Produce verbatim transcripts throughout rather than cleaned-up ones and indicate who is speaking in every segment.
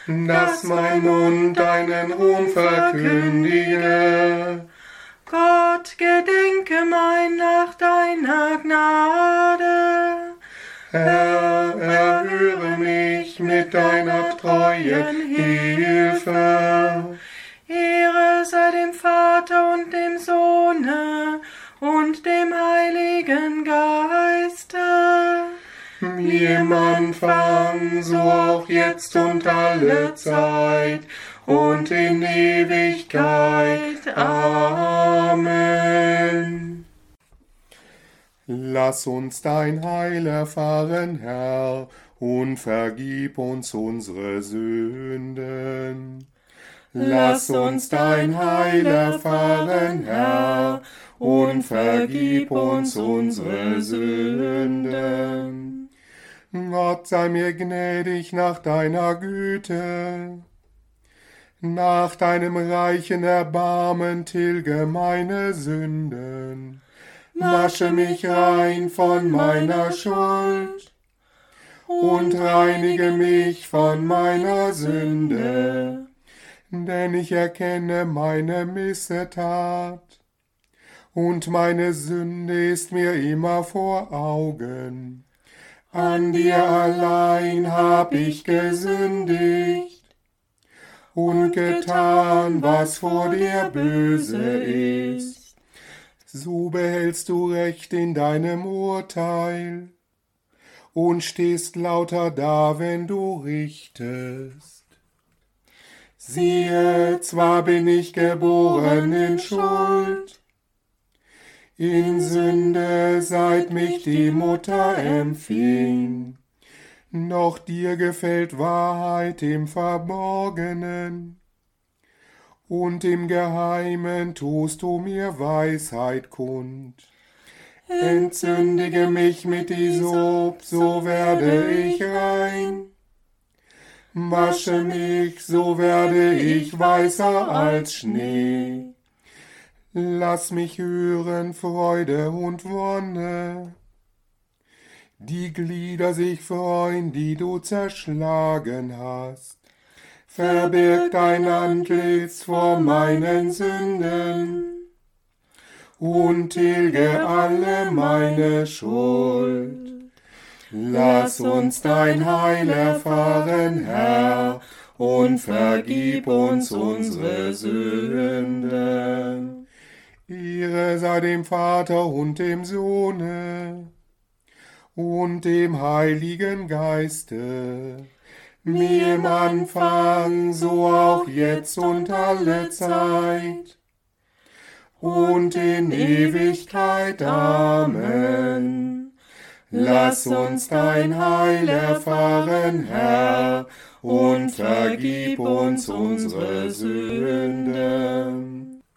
Speaker 1: dass mein Mund deinen Ruhm verkündige.
Speaker 2: Gott, gedenke mein nach deiner Gnade.
Speaker 1: Herr, erhöre mich mit deiner treuen Hilfe.
Speaker 2: Ehre sei dem Vater und dem Sohne und dem Heiligen Geiste.
Speaker 1: Wie im Anfang, so auch jetzt und alle Zeit und in Ewigkeit. Amen. Lass uns dein Heil erfahren, Herr, und vergib uns unsere Sünden. Lass uns dein Heil erfahren, Herr, und vergib uns unsere Sünden. Gott sei mir gnädig nach deiner Güte. Nach deinem reichen Erbarmen tilge meine Sünden. Wasche mich rein von meiner Schuld und reinige mich von meiner Sünde. Denn ich erkenne meine Missetat und meine Sünde ist mir immer vor Augen. An dir allein hab ich gesündigt und getan, was vor dir böse ist. So behältst du Recht in deinem Urteil und stehst lauter da, wenn du richtest. Siehe, zwar bin ich geboren in Schuld, in Sünde, seit mich die Mutter empfing, doch dir gefällt Wahrheit im Verborgenen, und im Geheimen tust du mir Weisheit kund. Entzündige mich mit Isop, so werde ich rein. Wasche mich, so werde ich weißer als Schnee. Lass mich hören Freude und Wonne. Die Glieder sich freuen, die du zerschlagen hast. Verbirg dein Antlitz vor meinen Sünden und tilge alle meine Schuld. Lass uns dein Heil erfahren, Herr, und vergib uns unsere Sünden. Ehre sei dem Vater und dem Sohne und dem Heiligen Geiste, wie im Anfang, so auch jetzt und alle Zeit und in Ewigkeit. Amen. Lass uns dein Heil erfahren, Herr, und vergib uns unsere Sünden.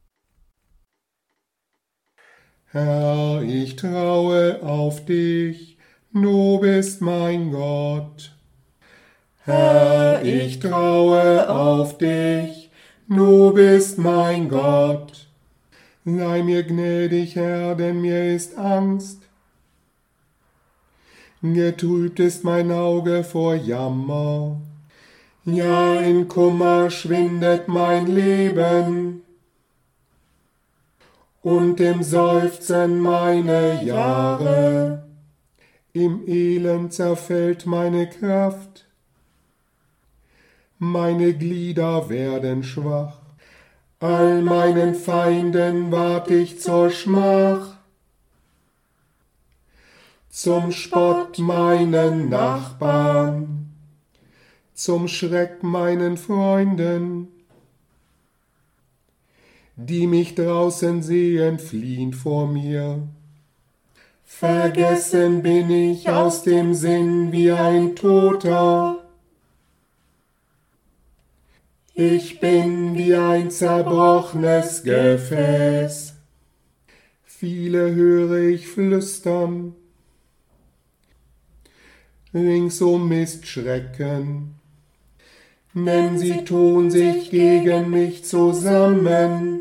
Speaker 1: Herr, ich traue auf dich, du bist mein Gott. Herr, ich traue auf dich, du bist mein Gott. Sei mir gnädig, Herr, denn mir ist Angst. Getrübt ist mein Auge vor Jammer. Ja, in Kummer schwindet mein Leben und im Seufzen meine Jahre. Im Elend zerfällt meine Kraft. Meine Glieder werden schwach, all meinen Feinden ward ich zur Schmach, zum Spott meinen Nachbarn, zum Schreck meinen Freunden, die mich draußen sehen, fliehen vor mir. Vergessen bin ich aus dem Sinn wie ein Toter. Ich bin wie ein zerbrochenes Gefäß. Viele höre ich flüstern. Ringsum ist Schrecken, denn sie tun sich gegen mich zusammen,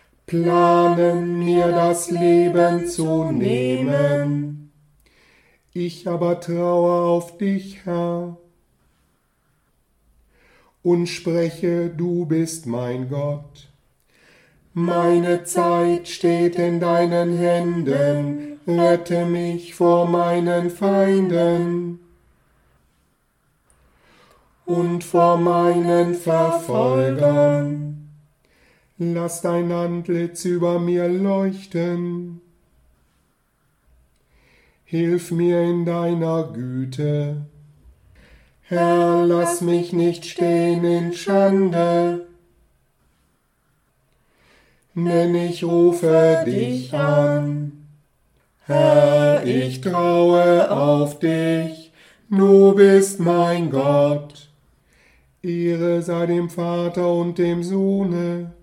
Speaker 1: planen mir das Leben zu nehmen. Ich aber traue auf dich, Herr, und spreche, du bist mein Gott. Meine Zeit steht in deinen Händen, rette mich vor meinen Feinden und vor meinen Verfolgern. Lass dein Antlitz über mir leuchten. Hilf mir in deiner Güte. Herr, lass mich nicht stehen in Schande, denn ich rufe dich an. Herr, ich traue auf dich, du bist mein Gott. Ehre sei dem Vater und dem Sohne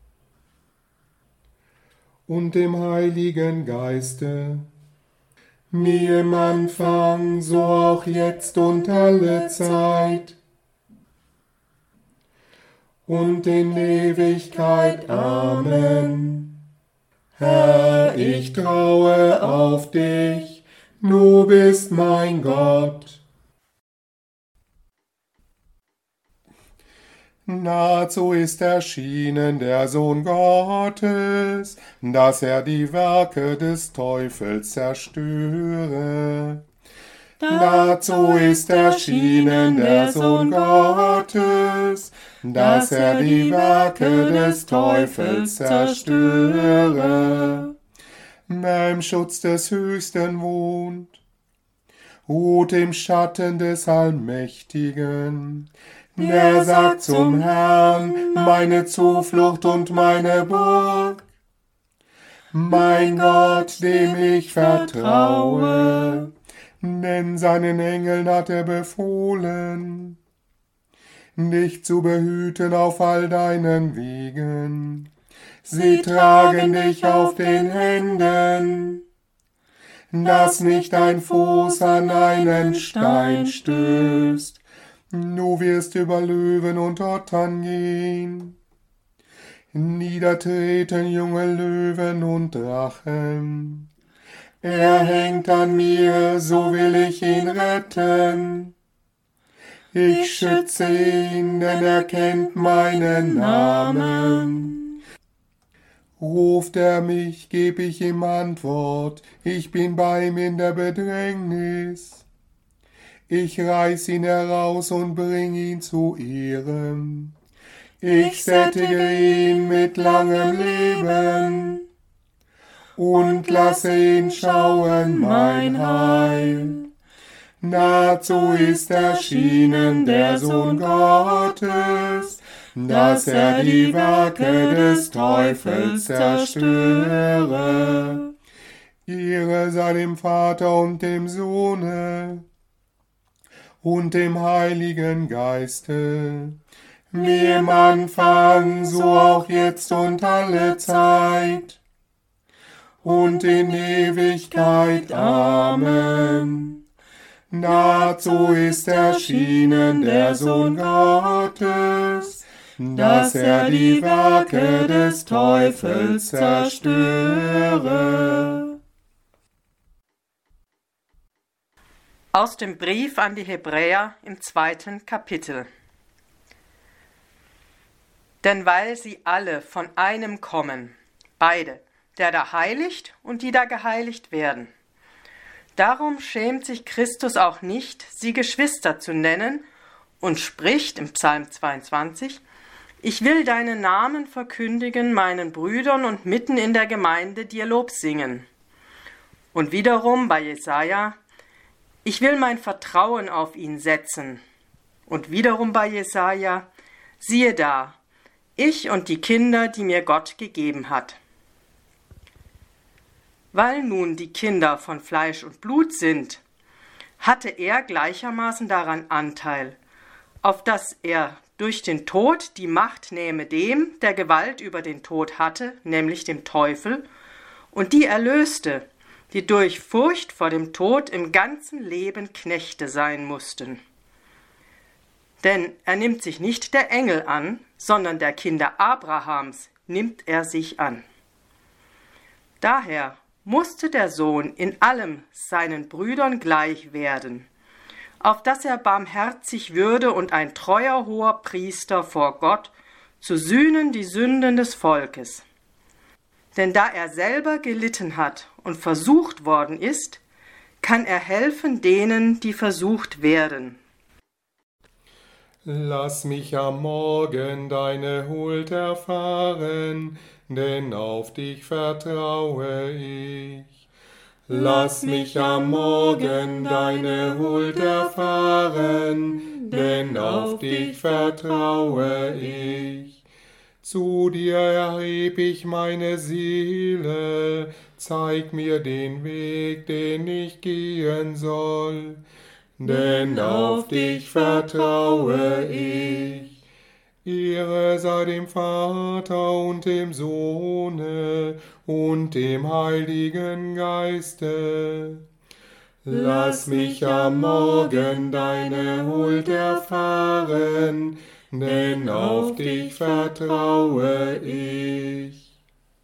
Speaker 1: und dem Heiligen Geiste, wie im Anfang, so auch jetzt und alle Zeit und in Ewigkeit. Amen. Herr, ich traue auf dich, du bist mein Gott. Dazu ist erschienen der Sohn Gottes, dass er die Werke des Teufels zerstöre. Dazu ist erschienen der Sohn Gottes, dass er die Werke des Teufels zerstöre. Wer im Schutz des Höchsten wohnt, ruht im Schatten des Allmächtigen. Der sagt zum Herrn, meine Zuflucht und meine Burg, mein Gott, dem ich vertraue, denn seinen Engeln hat er befohlen, dich zu behüten auf all deinen Wegen. Sie tragen dich auf den Händen, dass nicht dein Fuß an einen Stein stößt. Du wirst über Löwen und Ottern gehen, niedertreten junge Löwen und Drachen. Er hängt an mir, so will ich ihn retten. Ich schütze ihn, denn er kennt meinen Namen. Ruft er mich, geb ich ihm Antwort, ich bin bei ihm in der Bedrängnis. Ich reiß ihn heraus und bring ihn zu Ehren. Ich sättige ihn mit langem Leben und lasse ihn schauen mein Heil. Dazu ist erschienen der Sohn Gottes, dass er die Werke des Teufels zerstöre. Ehre sei dem Vater und dem Sohne und dem Heiligen Geiste, wie im Anfang, so auch jetzt und alle Zeit und in Ewigkeit. Amen. Dazu ist erschienen der Sohn Gottes, dass er die Werke des Teufels zerstöre.
Speaker 2: Aus dem Brief an die Hebräer im zweiten Kapitel. Denn weil sie alle von einem kommen, beide, der da heiligt und die da geheiligt werden. Darum schämt sich Christus auch nicht, sie Geschwister zu nennen und spricht im Psalm zweiundzwanzig, ich will deinen Namen verkündigen meinen Brüdern und mitten in der Gemeinde dir Lob singen. Und wiederum bei Jesaja, ich will mein Vertrauen auf ihn setzen. Und wiederum bei Jesaja, siehe da, ich und die Kinder, die mir Gott gegeben hat. Weil nun die Kinder von Fleisch und Blut sind, hatte er gleichermaßen daran Anteil, auf dass er durch den Tod die Macht nähme dem, der Gewalt über den Tod hatte, nämlich dem Teufel, und die erlöste, die durch Furcht vor dem Tod im ganzen Leben Knechte sein mussten. Denn er nimmt sich nicht der Engel an, sondern der Kinder Abrahams nimmt er sich an. Daher musste der Sohn in allem seinen Brüdern gleich werden, auf dass er barmherzig würde und ein treuer hoher Priester vor Gott, zu sühnen die Sünden des Volkes. Denn da er selber gelitten hat und versucht worden ist, kann er helfen denen, die versucht werden.
Speaker 1: Lass mich am Morgen deine Huld erfahren, denn auf dich vertraue ich. Lass mich am Morgen deine Huld erfahren, denn auf dich vertraue ich. Zu dir erheb ich meine Seele, zeig mir den Weg, den ich gehen soll, denn auf dich vertraue ich. Ehre sei dem Vater und dem Sohne und dem Heiligen Geiste. Lass mich am Morgen deine Huld erfahren, denn auf dich vertraue ich.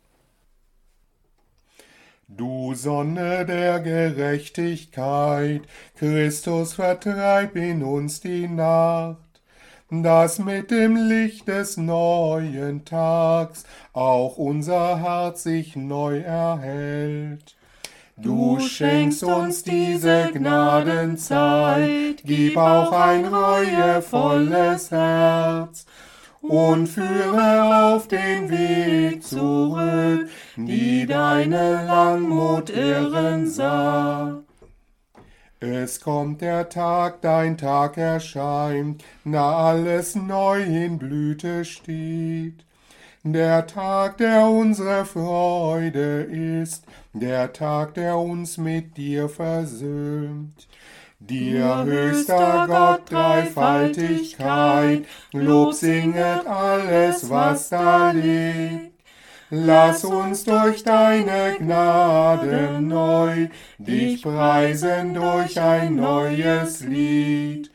Speaker 1: Du Sonne der Gerechtigkeit, Christus vertreib in uns die Nacht, dass mit dem Licht des neuen Tags auch unser Herz sich neu erhellt. Du schenkst uns diese Gnadenzeit, gib auch ein reuevolles Herz und führe auf den Weg zurück, die deine Langmut ehren sah. Es kommt der Tag, dein Tag erscheint, da alles neu in Blüte steht. Der Tag, der unsere Freude ist, der Tag, der uns mit dir versöhnt. Dir, höchster Gott, Dreifaltigkeit, Lob singet alles, was da liegt. Lass uns durch deine Gnade neu dich preisen durch ein neues Lied.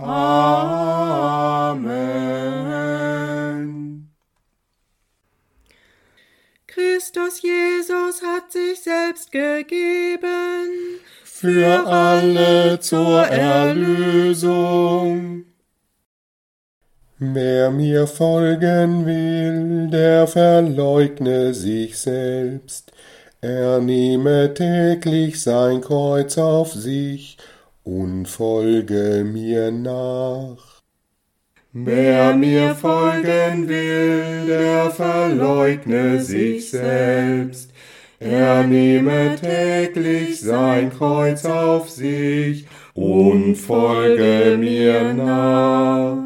Speaker 1: Amen.
Speaker 2: Christus Jesus hat sich selbst gegeben
Speaker 1: für alle zur Erlösung. Wer mir folgen will, der verleugne sich selbst, er nehme täglich sein Kreuz auf sich und folge mir nach. Wer mir folgen will, der verleugne sich selbst, er nehme täglich sein Kreuz auf sich und folge mir nach.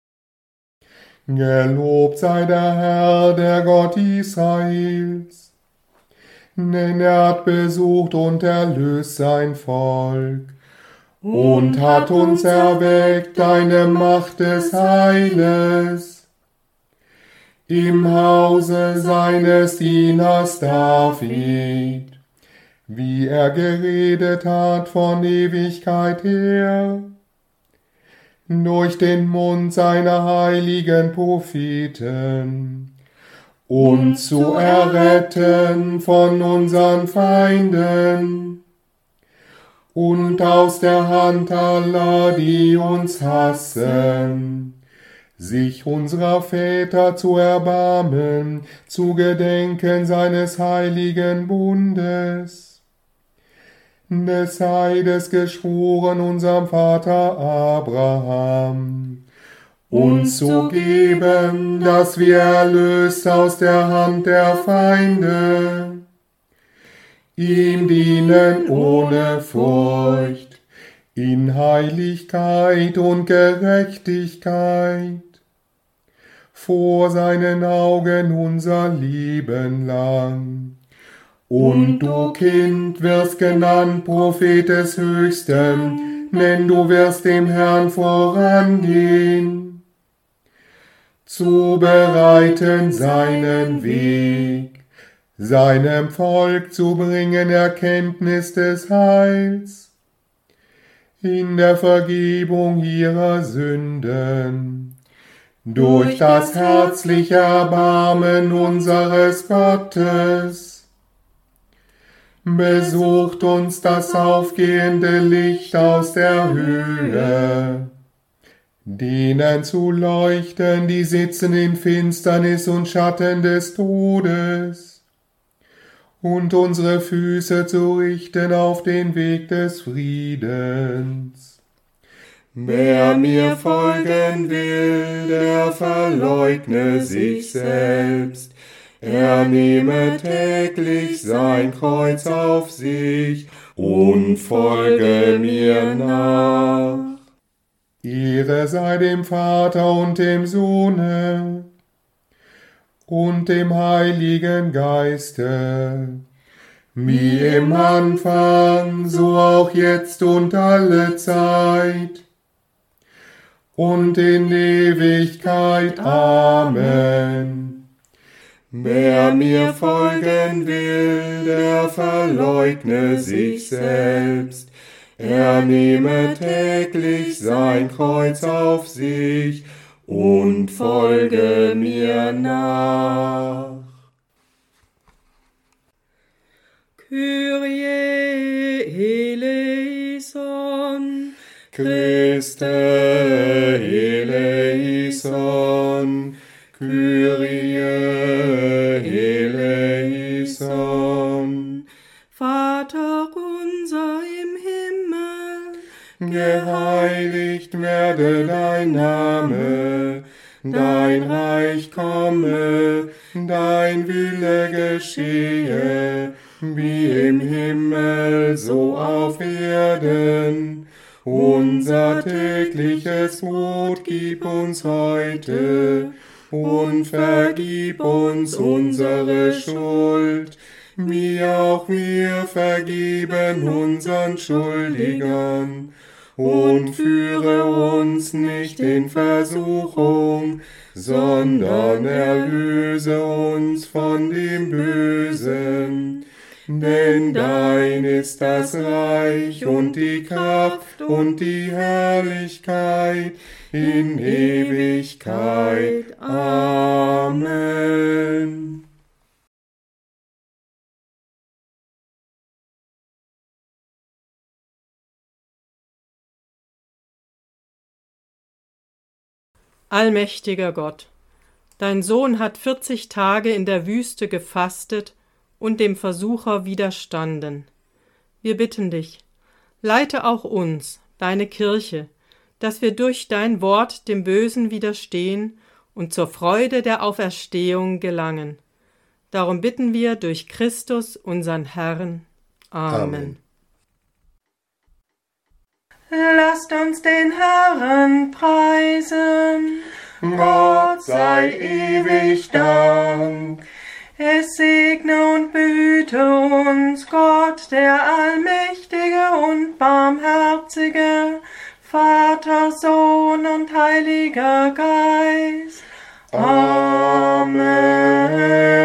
Speaker 1: Gelobt sei der Herr, der Gott Israels, denn er hat besucht und erlöst sein Volk und hat uns erweckt deine Macht des Heiles im Hause seines Dieners David, wie er geredet hat von Ewigkeit her, durch den Mund seiner heiligen Propheten, uns zu erretten von unseren Feinden und aus der Hand aller, die uns hassen, sich unserer Väter zu erbarmen, zu gedenken seines heiligen Bundes, des Eides geschworen unserem Vater Abraham, uns zu geben, dass wir erlöst aus der Hand der Feinde, ihm dienen ohne Furcht, in Heiligkeit und Gerechtigkeit, vor seinen Augen unser Leben lang. Und du, Kind, wirst genannt Prophet des Höchsten, denn du wirst dem Herrn vorangehen, zu bereiten seinen Weg, seinem Volk zu bringen Erkenntnis des Heils, in der Vergebung ihrer Sünden, durch das herzliche Erbarmen unseres Gottes, Besucht uns das aufgehende Licht aus der Höhe, denen zu leuchten, die sitzen in Finsternis und Schatten des Todes, und unsere Füße zu richten auf den Weg des Friedens. Wer mir folgen will, der verleugne sich selbst, er nehme täglich sein Kreuz auf sich und folge mir nach. Ehre sei dem Vater und dem Sohne und dem Heiligen Geiste, wie im Anfang, so auch jetzt und alle Zeit und in Ewigkeit. Amen. Wer mir folgen will, der verleugne sich selbst, er nehme täglich sein Kreuz auf sich und folge mir nach.
Speaker 2: Kyrie eleison,
Speaker 1: Christe eleison, Kyrie eleison.
Speaker 2: Vater unser im Himmel,
Speaker 1: geheiligt werde dein Name, dein Reich komme, dein Wille geschehe, wie im Himmel, so auf Erden. Unser tägliches Brot gib uns heute und vergib uns unsere Schuld, wie auch wir vergeben unseren Schuldigern. Und führe uns nicht in Versuchung, sondern erlöse uns von dem Bösen. Denn dein ist das Reich und die Kraft und die Herrlichkeit in Ewigkeit. Amen.
Speaker 2: Allmächtiger Gott, dein Sohn hat vierzig Tage in der Wüste gefastet und dem Versucher widerstanden. Wir bitten dich, leite auch uns, deine Kirche, dass wir durch dein Wort dem Bösen widerstehen und zur Freude der Auferstehung gelangen. Darum bitten wir durch Christus, unseren Herrn. Amen.
Speaker 1: Amen.
Speaker 2: Lasst uns den Herrn preisen.
Speaker 1: Gott sei ewig Dank.
Speaker 2: Es segne und behüte uns Gott, der allmächtige und barmherzige, Vater, Sohn und Heiliger Geist. Amen.